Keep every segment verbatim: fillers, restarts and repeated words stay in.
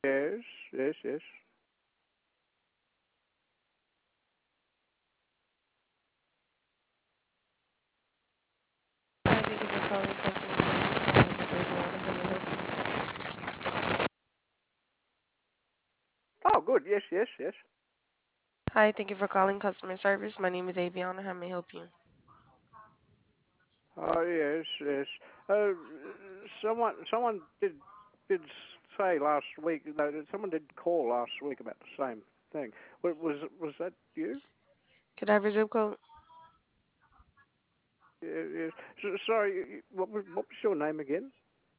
Yes, yes, yes. Hi, thank you for calling customer service. My name is Adriana. How may I help you? Oh, good. Yes, yes, yes. Hi, thank you for calling customer service. My name is Aviana. How may I help you? Oh, yes, yes. Uh, someone, someone did did say last week. No, someone did call last week about the same thing. Wa- Was was that you? Could I have your zip code? Yeah, yes. So, sorry. you- you- What was what was your name again?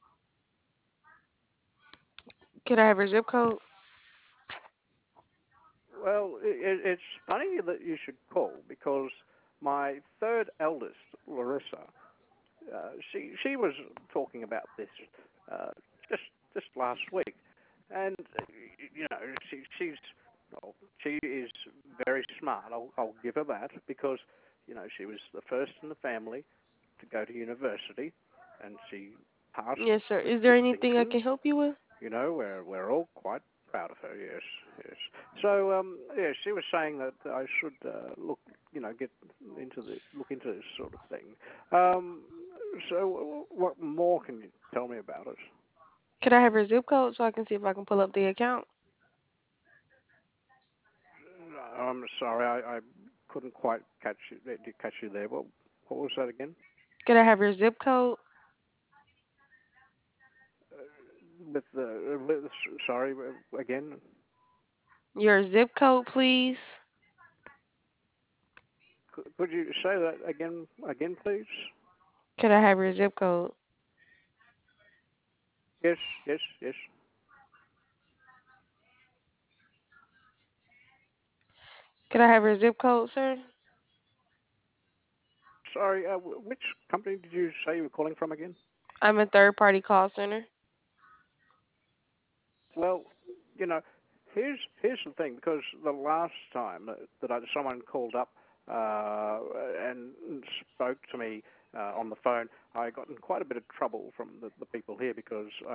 Could I have your zip code? Well, it, it's funny that you should call because my third eldest, Larissa, uh, she she was talking about this uh, just just last week, and uh, you know she she's well, she is very smart. I'll I'll give her that because you know she was the first in the family to go to university, and she passed Yes, sir. with Is there anything I distinction. can help you with? You know, we're we're all quite proud of her. Yes, yes. So, um, yeah, she was saying that I should uh, look, you know, get into the look into this sort of thing. Um, so, what more can you tell me about it? Could I have your zip code so I can see if I can pull up the account? I'm sorry, I, I couldn't quite catch you, catch you there. What what was that again? Could I have your zip code? With the with, sorry again. Your zip code, please. Could you say that again again, please? Could I have your zip code? Yes, yes, yes. Could I have your zip code, sir? Sorry, uh, which company did you say you were calling from again? I'm a third party call center. Well, you know, here's here's the thing. Because the last time that, that I, someone called up uh, and spoke to me uh, on the phone, I got in quite a bit of trouble from the, the people here because